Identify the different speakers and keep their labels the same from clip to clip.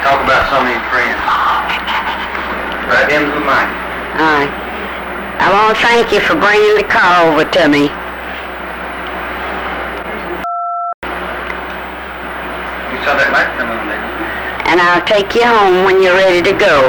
Speaker 1: talk about some of your friends. Right into the mic.
Speaker 2: All right. I want to thank you for bringing the car over to me.
Speaker 1: You saw that light come on, didn't you?
Speaker 2: And I'll take you home when you're ready to go.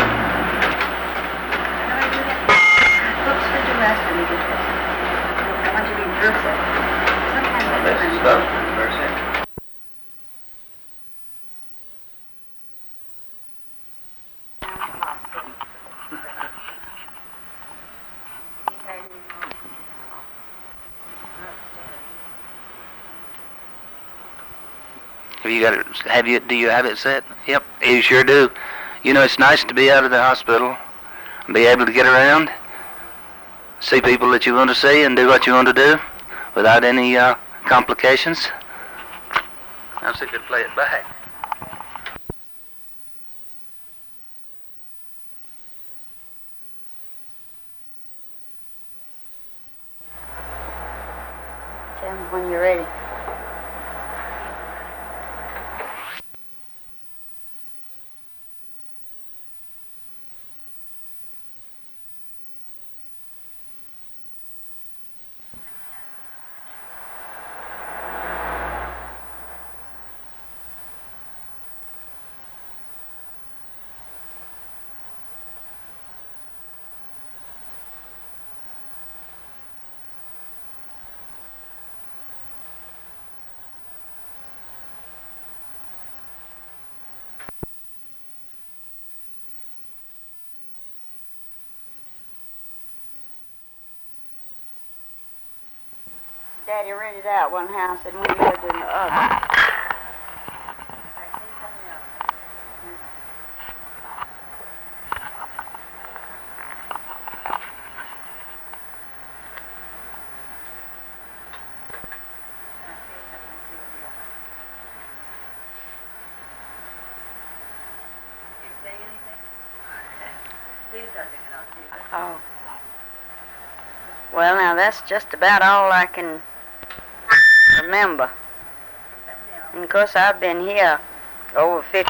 Speaker 3: Do you have it set? Yep, you sure do. You know, it's nice to be out of the hospital and be able to get around, see people that you want to see and do what you want to do without any complications. I'll see if you can play it back.
Speaker 2: Tell me when you're ready. Daddy rented out one house and we lived in the other. Oh. Well, now that's just about all I can remember. And of course, I've been here over 50.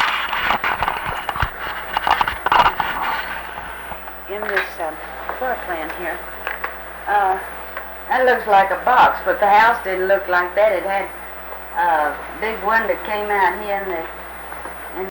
Speaker 2: In this floor plan here. That looks like a box, but the house didn't look like that. It had a big one that came out here in the